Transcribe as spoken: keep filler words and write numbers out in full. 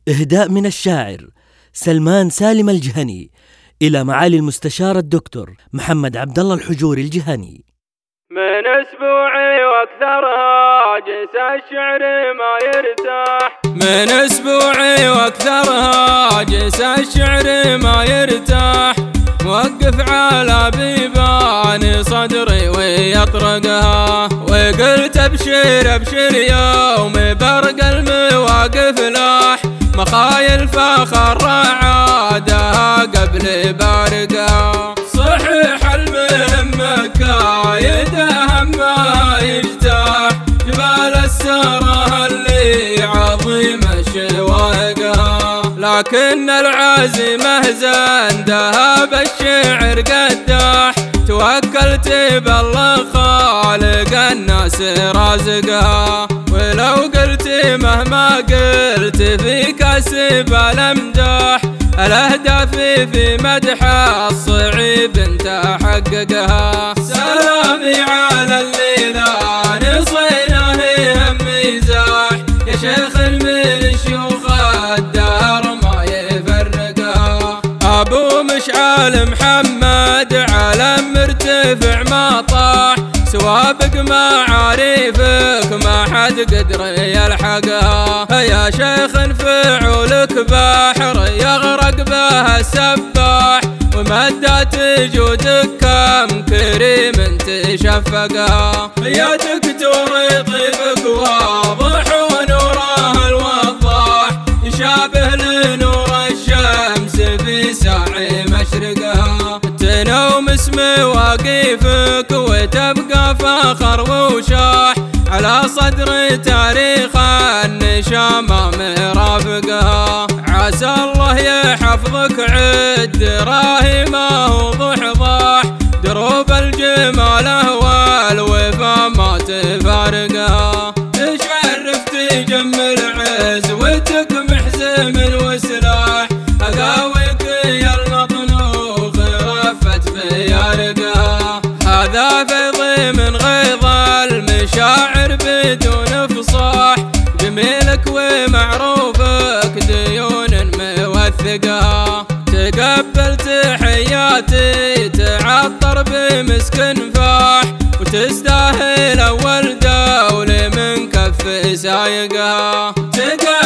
إهداء من الشاعر سلمان سالم الجهني إلى معالي المستشار الدكتور محمد عبد الله الحجوري الجهني. من أسبوعي وأكثرها جنس الشعر ما يرتاح، من أسبوعي وأكثرها جنس الشعر ما يرتاح، موقف على بيبان صدري ويطرقها، وقلت ابشر ابشر يوم برق المواقف لاح، مخايل فخر عادها قبل بارقها، صحيح المهم كايدها ما يجتاح، جبال السره اللي عظيم شواقها، لكن العزيمة زندها بالشعر قداح، توكلت بالله خالق الناس رازقها، ولو قلت مهما قلت في كسب الامداح، الاهداف في مدح الصعيب انت حققها، سلامي على الليلة نصيناه هم مزاح، يا شيخ من شيوخ الدهر ما يفرقها، ابو مشعل محمد علم مرتفع ما طاح، سوابق معاريفك ما حد قدر يلحقها، يا شيخ فعولك بحر يغرق به السباح، ومدات جودك كم كريم تشفقها، يا دكتور طيبك واضح ونوره الوضاح، يشابه لنور الشمس في ساعي مشرقها، تنوم اسم واقيفك وتبقى فخر وشاح، على صدر تاريخ النشامة مرافقها، عسى الله يحفظك عد راهمه وضحضاح، دروب الجمال والوفا ما تفارقها، تشرف تجمل عز وتكمح زمن وسلاح، اقاويك يا المطنوخ رفت بيارقها، هذا فيض من غيظ المشاعر بدون فصاح، جميلك ومعروفك ديون موثقها، تقبل تحياتي تعطر بمسك فاح، وتستاهل اول دولة من كف سايقها.